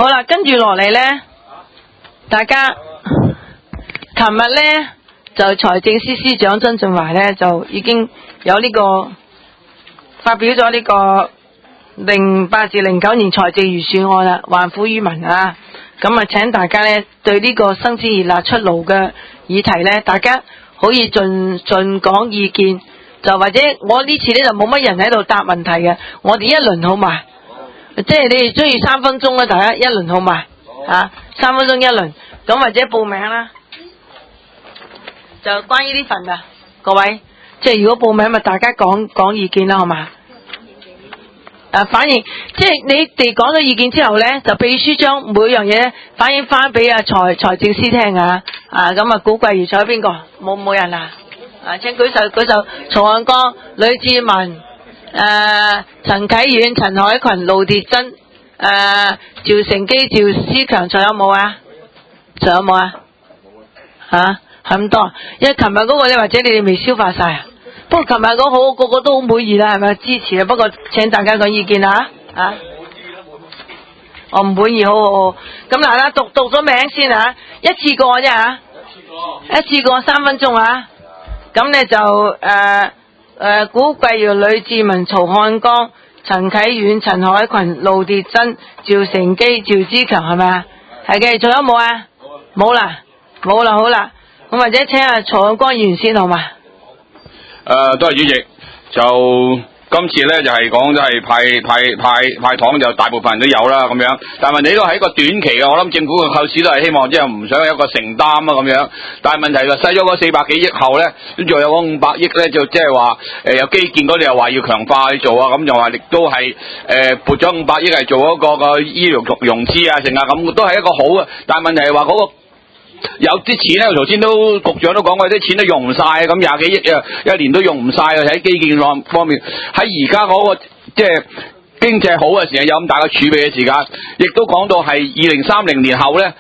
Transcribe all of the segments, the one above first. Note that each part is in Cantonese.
好啦，跟住落嚟咧，大家琴日咧就財政司司長曾俊華咧就已經有呢個發表咗呢個08至09年財政預算案啦，還富於民啊！咁啊，請大家咧對呢個新鮮熱辣出爐嘅議題咧，大家可以盡講意見，就或者我呢次咧就冇乜人喺度答問題嘅，我哋一輪好嘛？即係你哋中意3分鐘啦，大家一輪好嘛？啊，3分鐘一輪，咁或者報名啦，就關於呢份噶，各位，即係如果報名咪大家講意見啦，好嘛？反映，即係你哋講咗意見之後咧，就秘書將每樣嘢反映翻俾財政司聽啊！咁啊，古貴如彩邊個？冇人啊！請舉手，曹漢江、呂志文、陳啟遠、陳海群、盧鐵珍、趙成基、趙思強，仲有冇啊？係咁多，因為琴日嗰個咧，或者你哋未消化晒啊？不過琴日嗰好個個都好滿意啦，係咪支持啊？不過請大家講意見啊！我唔滿意，好。咁嗱啦，讀咗名先啊，一次過啫嚇，一次過3分鐘啊！咁咧就古貴如呂志文、曹漢江、陳啟遠、陳海群、盧鐵珍、趙成基、趙之強係咪啊？係嘅，仲有冇啊？冇啦，好啦，咁或者請阿曹漢江議員先好嘛？ 多謝主席。就今次咧就係講就係派糖，就大部分人都有啦咁樣，但係問題呢個係一個短期嘅，我諗政府嘅構思都係希望即係唔想有一個承擔啊咁樣。但係問題就使咗嗰400幾億後咧，跟住有嗰500億咧，就即係話有基建嗰啲又話要強化去做啊，咁就話亦都係撥咗500億係做嗰個醫療融資啊，成啊咁都係一個好嘅。但係問題係話嗰個有啲錢咧，頭先都局長都講過，啲錢都用唔晒，咁20幾億啊，一年都用唔晒啊！喺基建方面，喺而家嗰個即係經濟好嘅時候，有咁大嘅儲備嘅時間，亦都講到係2030年後咧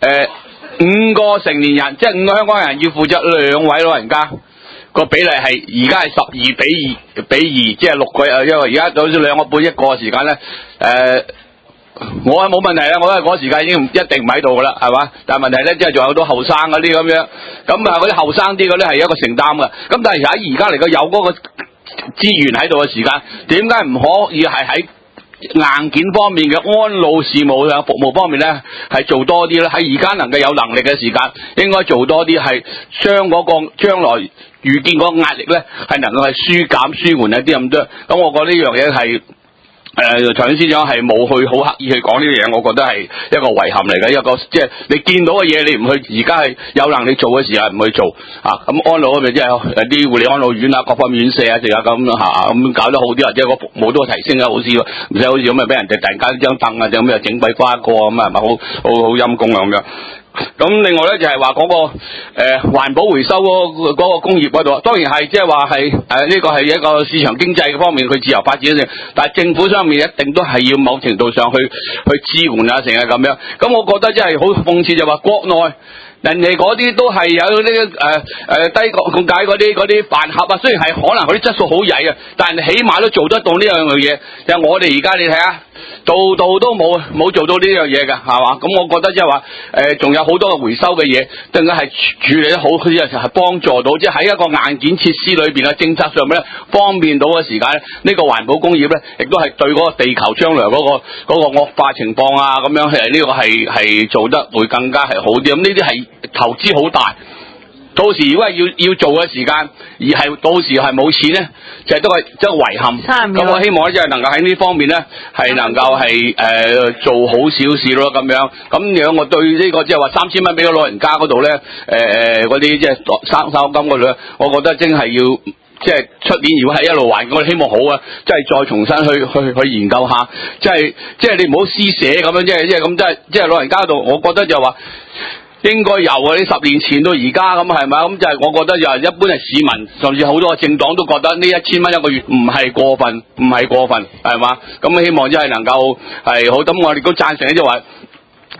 ，5個成年人，即係5個香港人要負責2位老人家，個比例係而家係12比2，即係6個，因為而家好似2個半1個時間咧，我係冇問題啦，我因為嗰時間已經一定唔喺度噶啦，係嘛？但係問題咧，即係仲有好多後生嗰啲咁樣，咁啊嗰啲後生啲嗰啲係一個承擔噶。咁但係喺而家嚟講有嗰個資源喺度嘅時間，點解唔可以係喺硬件方面嘅安老事務啊服務方面咧係做多啲咧？喺而家能夠有能力嘅時間，應該做多啲，係將嗰個將來預見嗰個壓力咧係能夠係舒緩一啲咁多。咁我覺得呢樣嘢係。財政司長係冇去好刻意去講呢啲嘢，我覺得係一個遺憾嚟嘅，一個即係你見到嘅嘢，你唔去而家係有能力做嘅時候唔去做啊。咁安老嗰邊即係啲護理安老院啊，各方面院舍啊，成日咁咁搞得好啲，或者個服務都提升咗好啲，唔使好似咁啊俾人哋突然間張凳啊，咁又整鬼瓜個咁啊，係咪好陰功啊咁樣？咁另外咧就係話嗰個環保回收嗰個工業嗰度，當然係即係話係呢個係一個市場經濟嘅方面佢自由發展嘅，但係政府上面一定都係要某程度上去支援啊，成日咁樣。咁我覺得真係好諷刺就話國內。人哋嗰啲都係有呢低降解嗰啲飯盒啊，雖然係可能嗰啲質素好曳啊，但係起碼都做得到呢樣嘢。就我哋而家你睇下，度都冇做到呢樣嘢㗎，係嘛？咁我覺得即係話仲有好多嘅回收嘅嘢，更加係處理得好，佢有時係幫助到，即係喺一個硬件設施裏邊嘅政策上面咧，方便到嘅時間咧，呢個環保工業咧，亦都係對嗰個地球將來嗰個惡化情況啊，咁樣呢個係做得會更加係好啲。咁呢啲係投資好大，到時如果係要做嘅時間，而係到時係冇錢咧，就係都係一個遺憾。咁我希望咧，即係能夠喺呢方面咧，係能夠係做好少少咯，咁樣。咁樣我對呢個即係話3000蚊俾個老人家嗰度咧，嗰啲即係生果金嗰度咧，我覺得真係要。即係出年如果係一路還，我哋希望好啊！即係再重新去研究下，即係你唔好施捨咁樣，即係咁，即係老人家度，我覺得就話應該由啊！你10年前到而家咁係咪？咁就係我覺得就係一般係市民，甚至好多政黨都覺得呢1000蚊一個月唔係過分係嘛？咁希望真係能夠係好。咁我哋都贊成咧，就話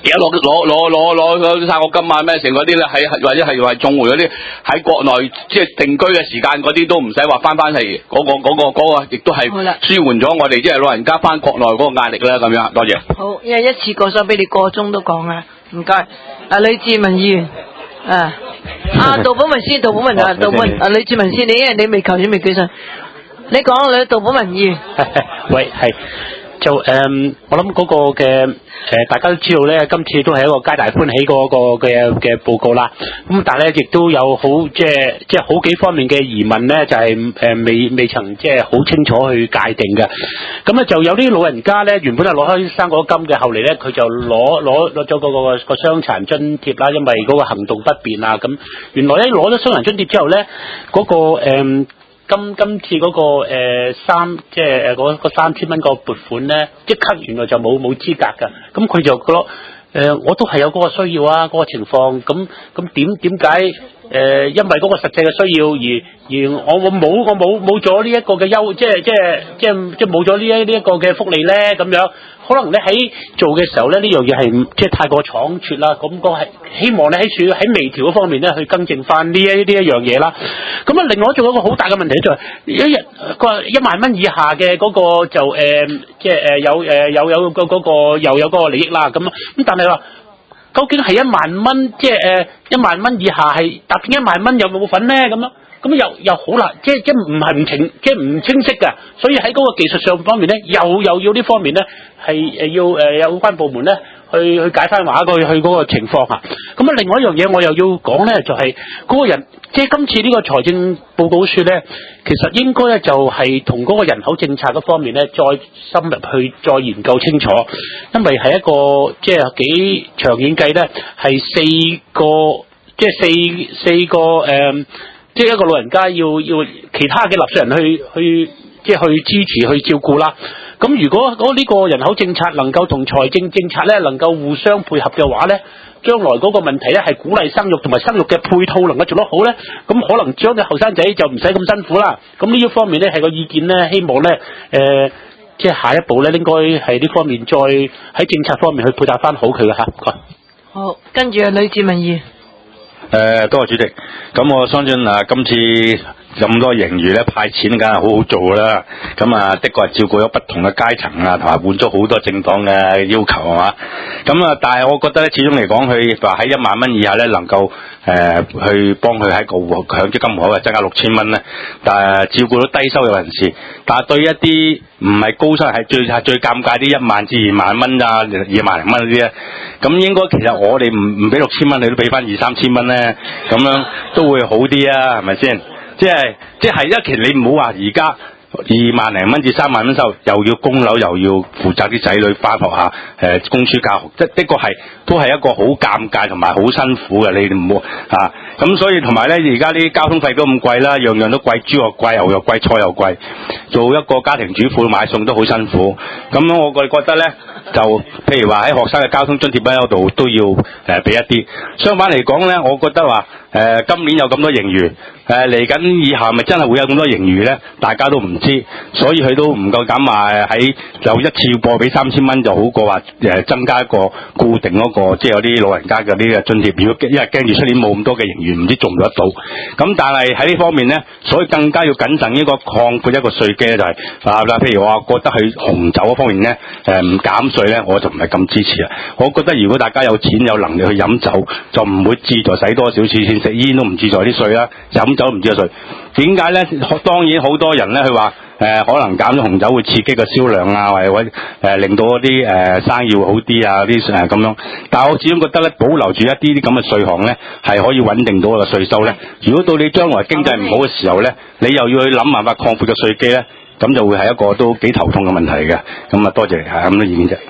而家攞生果金啊咩成嗰啲咧，或者係話綜援嗰啲喺國內即係定居嘅時間嗰啲都唔使話翻嚟嗰個，亦都係舒緩咗我哋即係老人家翻國內嗰個壓力啦咁樣。多謝。 好，因為一次過想俾你個鐘都講啊，唔該。呂志文議員，杜寶文先，杜寶文呂志文先，因為你未求先未舉手，你講杜寶文議員。 喂，係。就我諗嗰個嘅大家都知道咧，今次都係一個皆大歡喜嗰個嘅報告啦。咁但係咧，亦都有好即係好幾方面嘅疑問咧，就係未曾即係好清楚去界定嘅。咁咧就有啲老人家咧，原本係攞開生果金嘅，後嚟咧佢就攞咗嗰個傷殘津貼啦，因為嗰個行動不便啊。咁原來咧攞咗傷殘津貼之後咧，嗰個今次嗰個即係嗰3000蚊個撥款咧，即刻原來就冇資格㗎。咁佢就覺得我都係有嗰個需要啊，嗰個情況。咁點解因為嗰個實際嘅需要而我冇咗呢一個嘅即係冇咗呢一個嘅福利咧？咁樣可能咧喺做嘅時候咧，呢樣嘢係即係太過倉促啦。咁個係希望咧喺微調嗰方面咧去更正翻呢一樣嘢啦。咁啊，另外仲有一個好大嘅問題就係一日個1萬蚊以下嘅嗰個就即係有嗰個又有嗰個利益啦。咁但係話究竟係1萬蚊，即係1萬蚊以下係搭邊1萬蚊有冇份咧？咁又好難，即係唔清晰㗎。所以喺嗰個技術上方面咧，又要呢方面咧係要有關部門咧去解翻話去嗰個情況嚇。咁啊，另外一樣嘢我又要講咧，就係嗰個人，即係今次呢個財政報告書咧，其實應該咧就係同嗰個人口政策嗰方面咧再深入去再研究清楚，因為係一個即係幾長遠計咧，係4個即係四個即係一個老人家要其他嘅納稅人去即係去支持去照顧啦。咁如果呢個人口政策能夠同財政政策咧能夠互相配合嘅話咧，將來嗰個問題咧係鼓勵生育同埋生育嘅配套能夠做得好咧，咁可能將啲後生仔就唔使咁辛苦啦。咁呢一方面咧係個意見咧，希望咧即係下一步咧應該係呢方面再喺政策方面去配搭翻好佢嘅嚇。 好，跟住呂志文議員。 多謝主席。咁我相信今次咁多盈餘咧派錢梗係好好做啦。咁的確係照顧咗不同嘅階層啊，同埋滿足好多政黨嘅要求係嘛。咁但係我覺得咧，始終嚟講，佢話喺1萬蚊以下咧，能夠去幫佢喺個強積金戶口增加6000蚊咧，但係照顧到低收入人士。但係對一啲唔係高收入係最尷尬啲1萬至2萬蚊啊，2萬零蚊嗰啲咧，咁應該其實我哋唔俾6000蚊，你都俾翻2-3千蚊咧，咁樣都會好啲啊，係咪先？即係其實你唔好話而家2萬零蚊至3萬蚊收入，又要供樓，又要負責啲仔女翻學校，供書教學，即係的確都係一個好尷尬同埋好辛苦嘅。你哋唔好咁所以同埋咧，而家啲交通費都咁貴啦，樣樣都貴，豬肉貴，牛肉貴，菜又貴，做一個家庭主婦買餸都好辛苦。咁我覺得咧，就譬如話喺學生嘅交通津貼嗰度都要俾一啲。相反嚟講咧，我覺得話今年有咁多盈餘，嚟緊以後咪真係會有咁多盈餘咧？大家都唔知，所以佢都唔夠膽話喺有一次過俾3000蚊就好過話增加一個固定嗰個，即係有啲老人家嘅呢個津貼。如果因為驚住出年冇咁多嘅盈餘，唔知做唔做得到。咁但係喺呢方面咧，所以更加要謹慎呢個擴闊一個稅基咧，就係譬如我覺得去紅酒嗰方面咧，唔減稅咧，我就唔係咁支持啊。我覺得如果大家有錢有能力去飲酒，就唔會志在使多少錢，食煙都唔志在啲稅啦，飲酒唔志在稅。點解咧？當然好多人咧，佢話可能減咗紅酒會刺激個銷量啊，或者令到嗰啲生意會好啲啊，啲咁樣。但係我始終覺得咧，保留住一啲咁嘅稅項咧，係可以穩定到個稅收咧。如果到你將來經濟唔好嘅時候咧，你又要去諗辦法擴闊個稅基咧，咁就會係一個都幾頭痛嘅問題嘅。咁多謝你咁多意見啫。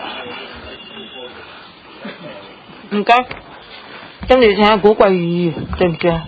唔該，跟住請下古貴議員，對唔住啊。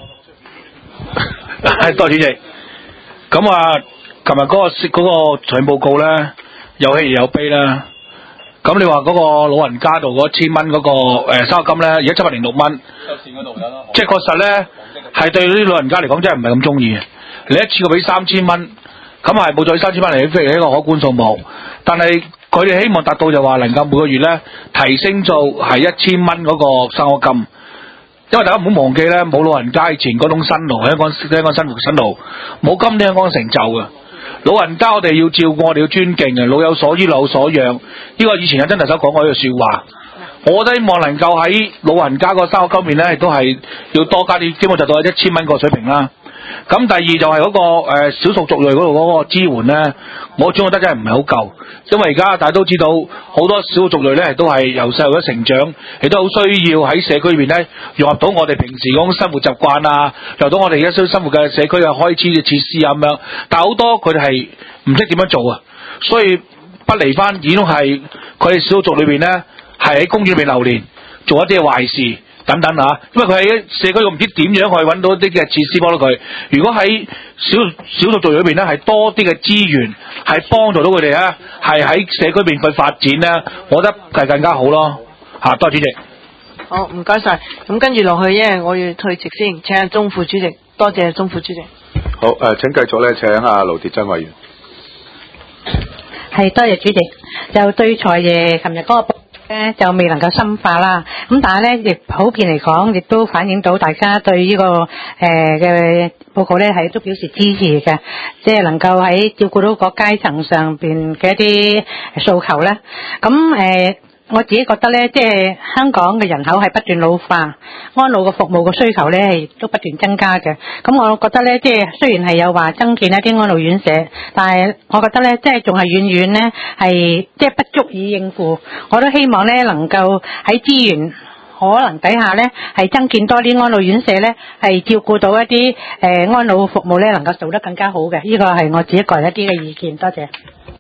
多謝主席。咁琴日嗰個財政報告咧，有喜有悲啦。咁你話嗰個老人家度嗰1000蚊嗰個生果金咧，而家706蚊，即係確實咧係對啲老人家嚟講真係唔係咁中意。你一次過俾3000蚊，咁係冇咗3000蚊嚟，係一個可觀數目。但係佢哋希望達到就話能夠每個月咧提升做係1000蚊嗰個生果金。因為大家唔好忘記咧，冇老人家以前嗰種辛勞，香港生活辛勞，冇今天香港成就嘅。老人家我哋要照顧，我哋要尊敬嘅，老有所依，老有所養。呢個以前有曾特首講過一句說話，我都希望能夠喺老人家個生活金面咧，都係要多加啲，基本就到1000蚊個水平啦。咁第二就係嗰個少數族裔嗰度嗰個支援咧，我總覺得真係唔係好夠，因為而家大家都知道好多少數族裔咧都係由細路一成長，亦都好需要喺社區裏邊咧融合到我哋平時嗰種生活習慣啊，融入到我哋而家生活嘅社區嘅開支嘅設施啊咁樣，但係好多佢哋係唔識點樣做啊，所以不離翻始終係佢哋少數族裏邊咧係喺公園裏邊流連，做一啲壞事。等等啊，因為佢喺社區，我唔知點樣去揾到一啲嘅設施幫到佢。如果喺少數族裔裏邊咧，係多啲嘅資源，係幫助到佢哋咧，係喺社區邊去發展咧，我覺得係更加好咯。多謝主席。 好，唔該晒。咁跟住落去，因為我要退席先，請阿鍾副主席。多謝鍾副主席。 好，請繼續咧，請阿盧鐵珍委員。 係，多謝主席。就對財爺琴日嗰個咧就未能夠深化啦，咁但係咧亦普遍嚟講，亦都反映到大家對呢個嘅報告咧係都表示支持嘅，即係能夠喺照顧到個階層上邊嘅一啲訴求咧。咁我自己覺得咧，即係香港嘅人口係不斷老化，安老嘅服務嘅需求咧係都不斷增加嘅。咁我覺得咧，即係雖然係有話增建一啲安老院舍，但係我覺得咧，即係仲係遠遠咧係即係不足以應付。我都希望咧能夠喺資源可能底下咧係增建多啲安老院舍咧，係照顧到一啲安老服務咧能夠做得更加好嘅。呢個係我自己個人一啲嘅意見。多謝。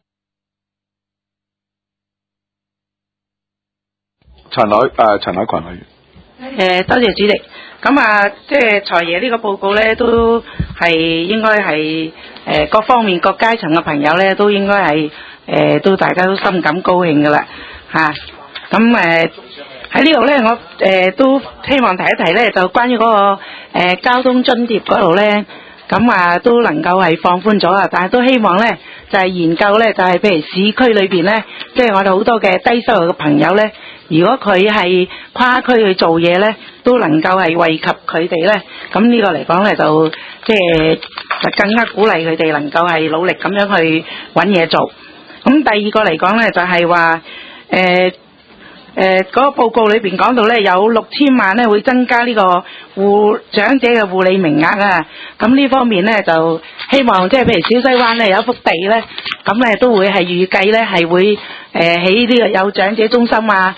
陳凱群委員。 多謝主席。咁啊，即係財爺呢個報告咧，都係應該係各方面各階層嘅朋友咧，都應該係都大家都深感高興噶啦嚇。咁喺呢度咧，我都希望提一提咧，就關於嗰個交通津貼嗰度咧，咁啊都能夠係放寬咗啊，但係都希望咧就係研究咧，就係譬如市區裏邊咧，即係我哋好多嘅低收入嘅朋友咧。如果佢係跨區去做嘢咧，都能夠係惠及佢哋咧，咁呢個嚟講咧就即係更加鼓勵佢哋能夠係努力咁樣去揾嘢做。咁第二個嚟講咧就係話嗰個報告裏邊講到咧有6000萬咧會增加呢個長者嘅護理名額啊，咁呢方面咧就希望即係譬如小西灣咧有一幅地咧，咁咧都會係預計咧係會起呢個有長者中心啊，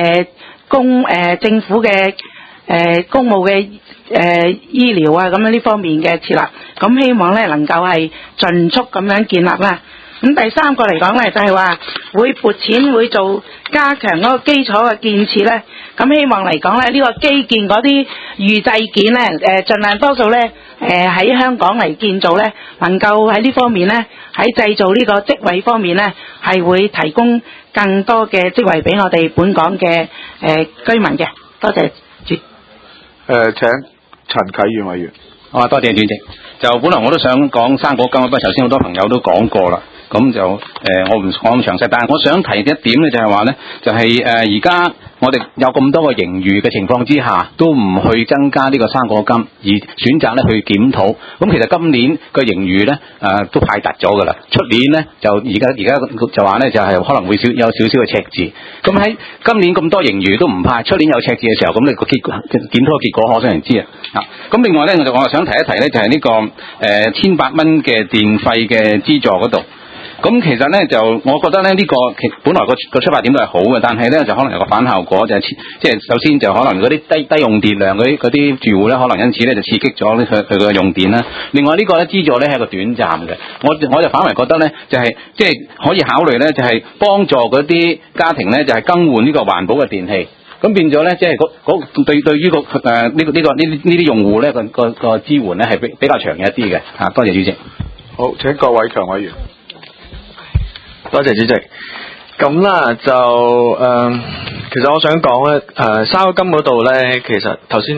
政府嘅公務嘅醫療啊咁樣呢方面嘅設立，咁希望咧能夠係盡速咁樣建立啦。咁第三個嚟講咧，就係話會撥錢會做加強嗰個基礎嘅建設咧。咁希望嚟講咧，呢個基建嗰啲預製件咧，盡量多數咧，喺香港嚟建造咧，能夠喺呢方面咧，喺製造呢個職位方面咧，係會提供更多嘅職位俾我哋本港嘅居民嘅。多謝主。 請陳啟源委員。 多謝主席。就本來我都想講生果金，不過頭先好多朋友都講過啦。咁就我唔講咁詳細，但係我想提一點咧，就係話咧，就係而家我哋有咁多個盈餘嘅情況之下，都唔去增加呢個生果金，而選擇咧去檢討。咁其實今年個盈餘咧都派達咗㗎啦，出年咧就而家就話咧就係可能會有少少嘅赤字。咁喺今年咁多盈餘都唔派，出年有赤字嘅時候，咁你個檢討嘅結果可想而知啊。咁另外咧，我想提一提咧，就係呢個1800蚊嘅電費嘅資助嗰度。咁其實咧就，我覺得咧呢個本來個出發點都係好嘅，但係咧就可能有個反效果，就係即係首先就可能嗰啲低用電量嗰啲住戶咧，可能因此咧就刺激咗佢嘅用電啦。另外呢個咧資助咧係一個短暫嘅，我就反為覺得咧就係即係可以考慮咧就係幫助嗰啲家庭咧就係更換呢個環保嘅電器，咁變咗咧即係對於呢啲用戶咧個支援咧係比較長遠一啲嘅嚇。多謝主席。 好，請郭偉強委員。 多謝主席。咁啦就其實我想講咧，生果金嗰度咧，其實頭先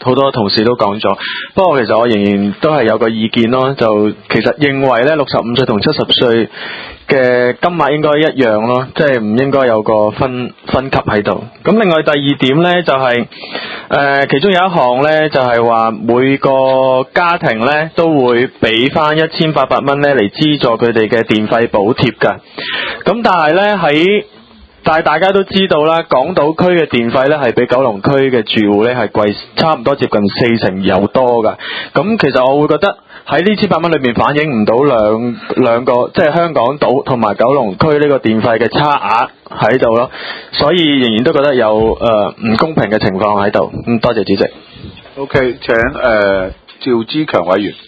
好多同事都講咗，不過其實我仍然都係有個意見咯，就其實認為咧65歲同70歲嘅金額應該一樣咯，即係唔應該有個分級喺度。咁另外第二點咧就係其中有一項咧就係話每個家庭咧都會俾翻1800蚊咧嚟資助佢哋嘅電費補貼㗎。咁但係咧但係大家都知道啦，港島區嘅電費咧係比九龍區嘅住戶咧係貴差唔多接近40%有多㗎。咁其實我會覺得喺呢1800蚊裏面反映唔到兩個即係香港島同埋九龍區呢個電費嘅差額喺度咯，所以仍然都覺得有唔公平嘅情況喺度。多謝主席。 OK， 請趙志強委員。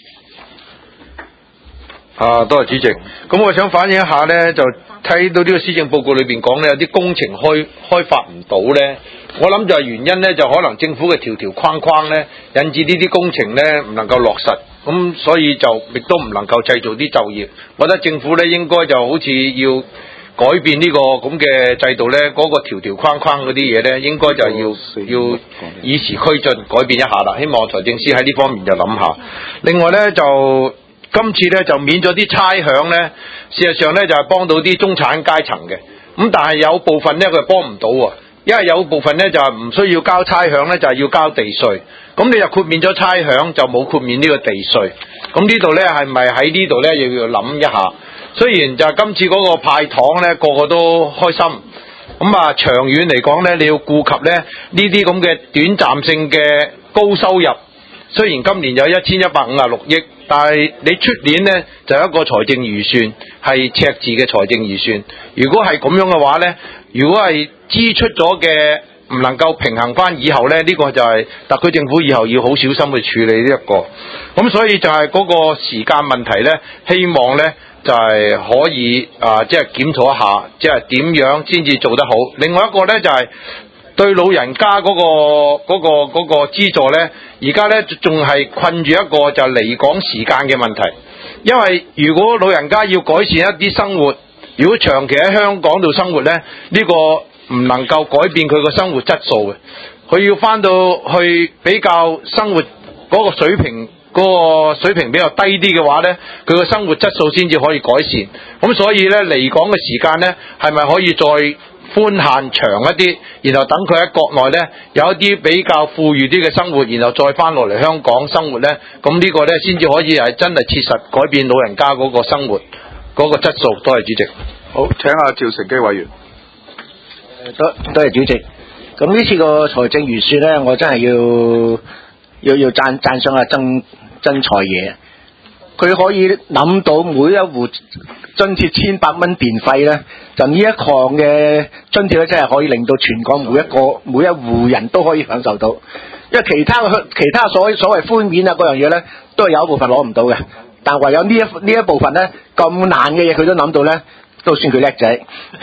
多謝主席。咁我想反映一下呢，就睇到呢個施政報告裏邊講呢，有啲工程開發唔到呢。我諗就係原因呢，就可能政府嘅條框框呢，引致呢啲工程呢唔能夠落實，咁所以就亦都唔能夠製造啲就業。我覺得政府呢應該就好似要改變呢個咁嘅制度呢，嗰個條框框嗰啲嘢呢，應該就要以時俱進，改變一下啦。希望財政司喺呢方面就諗下。另外呢，就今次呢就免咗啲差餉呢，事實上呢就係幫到啲中產階層嘅，咁但係有部分呢佢幫唔到喎，因為有部分呢就係唔需要交差餉呢，就係要交地稅，咁你又豁免咗差餉就冇豁免呢個地稅，咁呢度呢係咪喺呢度呢要諗一下？雖然就係今次嗰個派糖呢個個都開心，咁啊長遠嚟講呢，你要顧及呢啲咁嘅短暫性嘅高收入，雖然今年有1156億，但係你出年呢就有一個財政預算係赤字嘅財政預算。如果係咁樣嘅話呢，如果係支出咗嘅唔能夠平衡翻以後呢，呢個就係特區政府以後要好小心去處理呢一個。咁所以就係嗰個時間問題呢，希望呢就係可以即係檢討一下，即係點樣先至做得好。另外一個呢就係對老人家嗰個資助呢，而家呢仲係困住一個就係離港時間嘅問題。因為如果老人家要改善一啲生活，如果長期喺香港度生活呢，呢個唔能夠改變佢個生活質素嘅。佢要翻到去比較生活嗰個水平比較低啲嘅話呢，佢個生活質素先至可以改善。咁所以呢，離港嘅時間呢，係咪可以再寬限長一啲，然後等佢喺國內呢有一啲比較富裕啲嘅生活，然後再翻落嚟香港生活呢，咁呢個呢先至可以係真係切實改變老人家嗰個生活嗰個質素。多謝主席。 好，請阿趙成基委員。 多謝主席。咁呢次個財政預算呢，我真係要讚賞阿曾財爺，佢可以諗到每一戶津貼1800蚊電費呢，就呢一項嘅津貼咧，真係可以令到全港每一戶人都可以享受到。因為其他所謂寬免啊嗰樣嘢呢，都係有一部分攞唔到嘅，但唯有呢一部分呢，咁難嘅嘢佢都諗到呢，都算佢叻仔。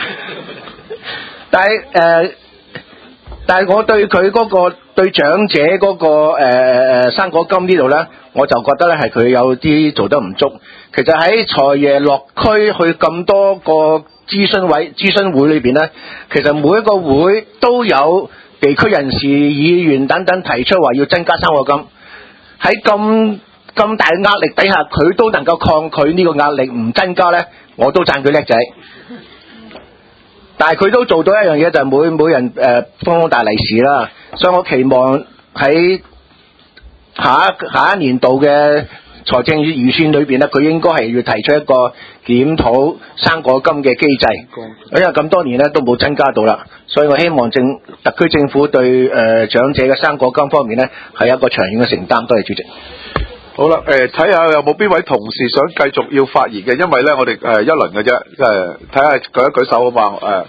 但係我對佢嗰個對長者嗰個生果金呢度呢，我就覺得呢係佢有啲做得唔足。其實喺財爺落區去咁多個諮詢會裏邊呢，其實每一個會都有地區人士、議員等等提出話要增加生果金。喺咁大嘅壓力底下，佢都能夠抗拒呢個壓力唔增加呢，我都讚佢叻仔。但係佢都做到一樣嘢，就係每人封大利是啦，所以我期望喺下一年度嘅財政預算裏邊咧，佢應該係要提出一個檢討生果金嘅機制，因為咁多年咧都冇增加到啦，所以我希望特區政府對長者嘅生果金方面咧係一個長遠嘅承擔。多謝主席。 好啦，睇下有冇邊位同事想繼續要發言嘅，因為咧我哋一輪嘅啫，睇下舉一舉手好嘛？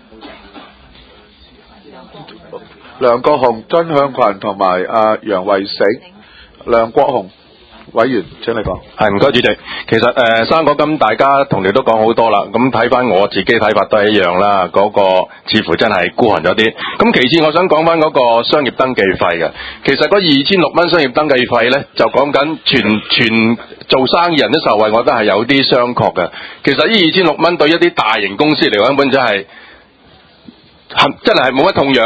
梁國雄、曾向群同埋楊惠繩。梁國雄委員，請你講。 係，唔該主席。其實生果金大家同你都講好多啦，咁睇翻我自己睇法都係一樣啦，嗰個似乎真係孤寒咗啲。咁其次我想講翻嗰個商業登記費嘅，其實嗰2600蚊商業登記費呢，就講緊全做生意人都受惠，我覺得係有啲商榷嘅。其實呢2600蚊對一啲大型公司嚟講根本真係冇乜痛癢嘅，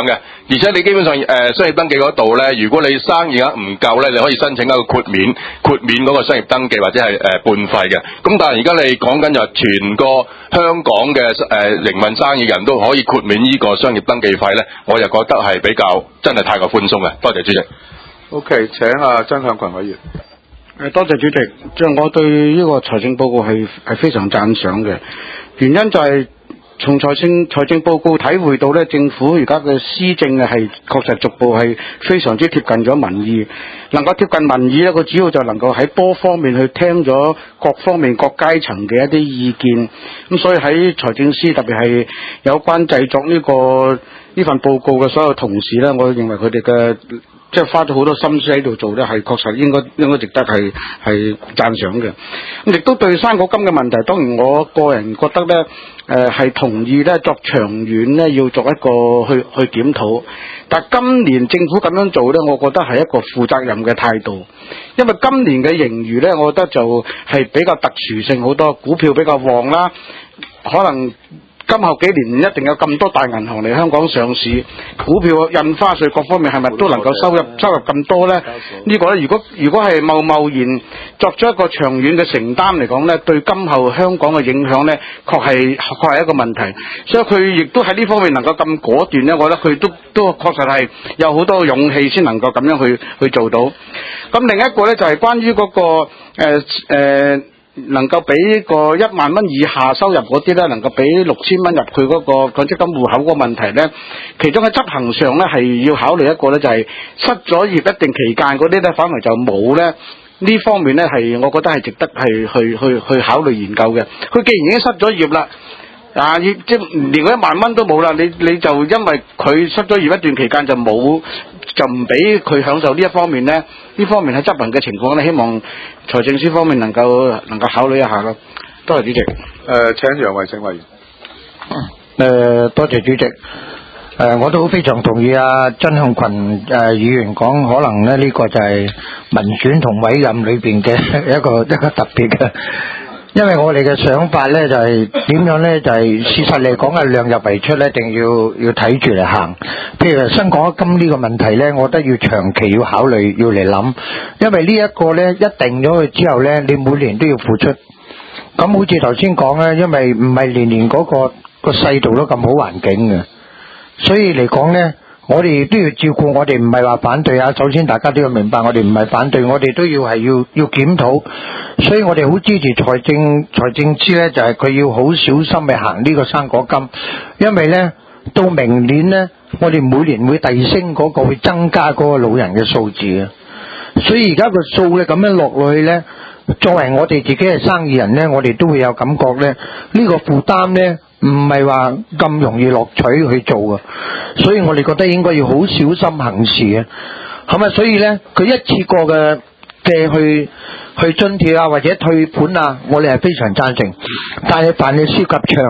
而且你基本上商業登記嗰度咧，如果你生意額唔夠咧，你可以申請一個豁免嗰個商業登記或者係半費嘅。咁但係而家你講緊就係全個香港嘅營運生意人都可以豁免呢個商業登記費咧，我就覺得係比較真係太過寬鬆嘅。多謝主席。 OK， 請曾向群委員。 多謝主席，即係我對呢個財政報告係非常讚賞嘅，原因就係從財政報告體會到咧，政府而家嘅施政係確實逐步係非常之貼近咗民意，能夠貼近民意咧，佢主要就能夠喺多方面去聽咗各方面各階層嘅一啲意見，咁所以喺財政司特別係有關製作呢份報告嘅所有同事咧，我認為佢哋嘅即係花咗好多心思喺度做咧，係確實應該值得係讚賞嘅。咁亦都對生果金嘅問題，當然我個人覺得咧，係同意咧作長遠咧要作一個去檢討。但今年政府咁樣做咧，我覺得係一個負責任嘅態度，因為今年嘅盈餘咧，我覺得就係比較特殊性好多，股票比較旺啦，可能今後幾年唔一定有咁多大銀行嚟香港上市，股票印花稅各方面係咪都能夠收入咁多呢？呢個呢，如果係貿然作咗一個長遠嘅承擔嚟講呢，對今後香港嘅影響呢，確係一個問題。所以佢亦都喺呢方面能夠咁果斷呢，我覺得佢都確實係有好多勇氣先能夠咁樣去做到。咁另一個呢，就係關於嗰個能夠俾個1萬蚊以下收入嗰啲咧，能夠俾6000蚊入佢嗰個強積金戶口嗰個問題咧，其中喺執行上咧係要考慮一個咧，就係失咗業一定期間嗰啲咧，反而就冇咧。呢方面咧係我覺得係值得係去考慮研究嘅。佢既然已經失咗業啦，即係連嗰1萬蚊都冇啦，你就因為佢失咗業一段期間就唔俾佢享受呢一方面咧，呢方面喺執行嘅情況咧，希望財政司方面能夠考慮一下咯。多謝主席。 請楊慧醒委員。 多謝主席。我都非常同意曾向群議員講，可能咧呢個就係民選同委任裏邊嘅一個特別嘅。因為我哋嘅想法咧就係點樣咧，就係事實嚟講係量入為出咧，一定要睇住嚟行。譬如新港金呢個問題咧，我覺得要長期要考慮，要嚟諗。因為呢一個咧一定咗佢之後咧，你每年都要付出。咁好似頭先講咧，因為唔係年年嗰個世道都咁好環境嘅，所以嚟講咧，我哋都要照顧，我哋唔係話反對啊。首先大家都要明白，我哋唔係反對，我哋都要要檢討。所以我哋好支持財政司咧，就係佢要好小心去行呢個生果金，因為咧到明年咧，我哋每年會遞升嗰個，會增加嗰個老人嘅數字啊。所以而家個數咧咁樣落去咧，作為我哋自己係生意人咧，我哋都會有感覺咧，呢個負擔咧唔係話咁容易落取去做啊。所以我哋覺得應該要好小心行事啊。係咪？所以咧，佢一次過嘅去津貼啊，或者退款啊，我哋係非常贊成。但係凡係涉及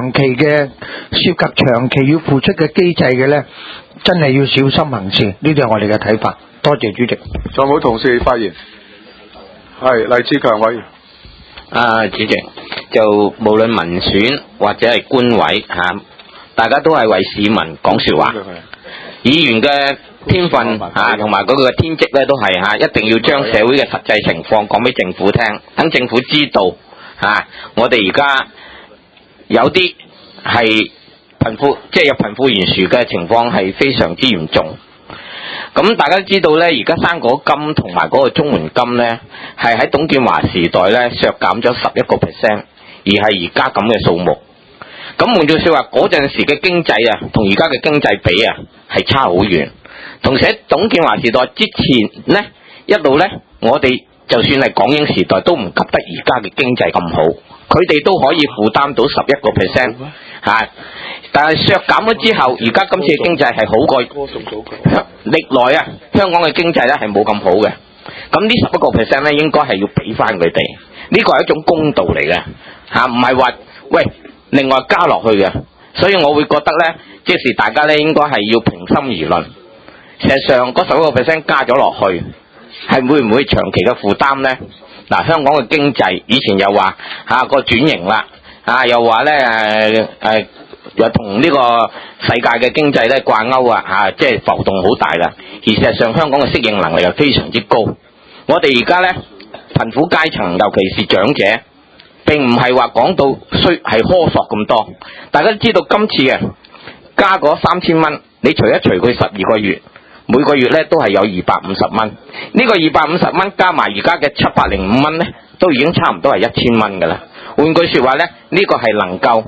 長期要付出嘅機制嘅咧，真係要小心行事。呢啲係我哋嘅睇法。多謝主席。 仲有冇同事發言？係黎志強委員。 主席，就無論民選或者係官委大家都係為市民講說話。議員嘅天分同埋嗰個天職咧，都係一定要將社會嘅實際情況講俾政府聽，等政府知道我哋而家有啲係貧富，即係有貧富懸殊嘅情況係非常之嚴重。咁大家都知道咧，而家生果金同埋嗰個綜援金咧，係喺董建華時代咧削減咗11%，而係而家咁嘅數目。咁換句說話，嗰陣時嘅經濟同而家嘅經濟比係差好遠。同時喺董建華時代之前咧，一路咧，我哋就算係港英時代都唔及得而家嘅經濟咁好，佢哋都可以負擔到11%但係削減咗之後，而家今次嘅經濟係好過歷來香港嘅經濟咧係冇咁好嘅。咁呢11%咧，應該係要俾翻佢哋，呢個係一種公道嚟嘅唔係話喂另外加落去嘅。所以我會覺得咧，即是大家咧應該係要平心而論。事實上嗰11%加咗落去，係會唔會長期嘅負擔咧？香港嘅經濟以前又話個轉型啦，又話咧又同呢個世界嘅經濟咧掛鈎啊，即係浮動好大啦。而事實上香港嘅適應能力係非常之高。我哋而家咧貧苦階層，尤其是長者，並唔係話講到係苛索咁多。大家都知道今次嘅加嗰3000蚊，你除一除佢12個月，每個月咧都係有250蚊。呢個250蚊加埋而家嘅705蚊咧，都已經差唔多係1000蚊㗎啦。換句說話咧，呢個係能夠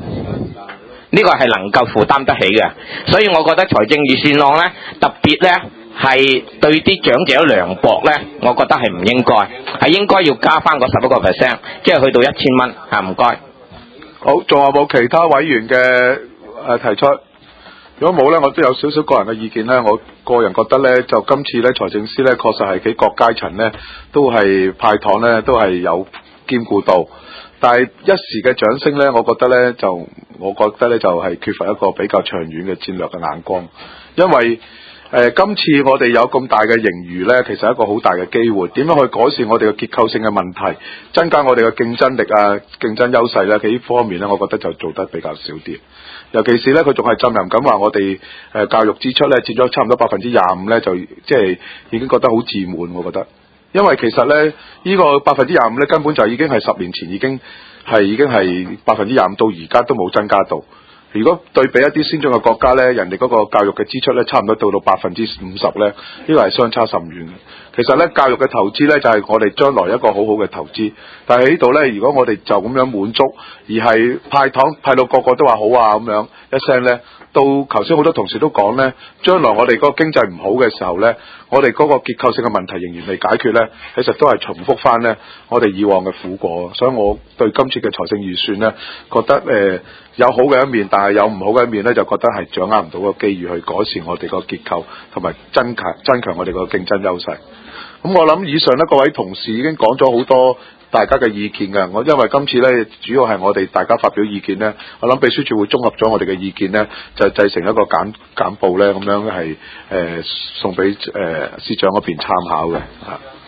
負擔得起嘅。所以我覺得財政預算案咧，特別咧係對啲長者涼薄咧，我覺得係唔應該，係應該要加翻個11%，即係去到1000蚊嚇。唔該。 好，仲有冇其他委員嘅提出？如果冇咧，我都有少少個人嘅意見咧。我個人覺得咧，就今次咧財政司咧確實係幾各階層咧都係派糖咧，都係有兼顧到。但係一時嘅掌聲咧，我覺得咧就係缺乏一個比較長遠嘅戰略嘅眼光，因為今次我哋有咁大嘅盈餘咧，其實係一個好大嘅機會。點樣去改善我哋嘅結構性嘅問題，增加我哋嘅競爭力啊、競爭優勢咧？喺呢方面咧，我覺得就做得比較少啲。尤其是咧，佢仲係浸淫咁話我哋教育支出咧佔咗差唔多25%咧，就即係已經覺得好自滿。我覺得，因為其實咧呢個25%咧根本就已經係10年前已經係25%，到而家都冇增加到。如果對比一啲先進嘅國家咧，人哋嗰個教育嘅支出咧，差唔多到50%咧，呢個係相差甚遠嘅。其實咧，教育嘅投資咧就係我哋將來一個好好嘅投資。但係喺呢度咧，如果我哋就咁樣滿足，而係派糖派到個個都話好啊咁樣一聲咧，到頭先好多同事都講咧，將來我哋嗰個經濟唔好嘅時候咧，我哋嗰個結構性嘅問題仍然未解決咧，其實都係重複翻咧我哋以往嘅苦果。所以我對今次嘅財政預算咧，覺得有好嘅一面，但係有唔好嘅一面咧，就覺得係掌握唔到個機遇去改善我哋個結構，同埋增強我哋個競爭優勢。咁我諗以上咧，各位同事已經講咗好多大家嘅意見嘅。因為今次咧主要係我哋大家發表意見咧，我諗秘書處會綜合咗我哋嘅意見咧，就製成一個簡報咧，咁樣係送俾司長嗰邊參考嘅。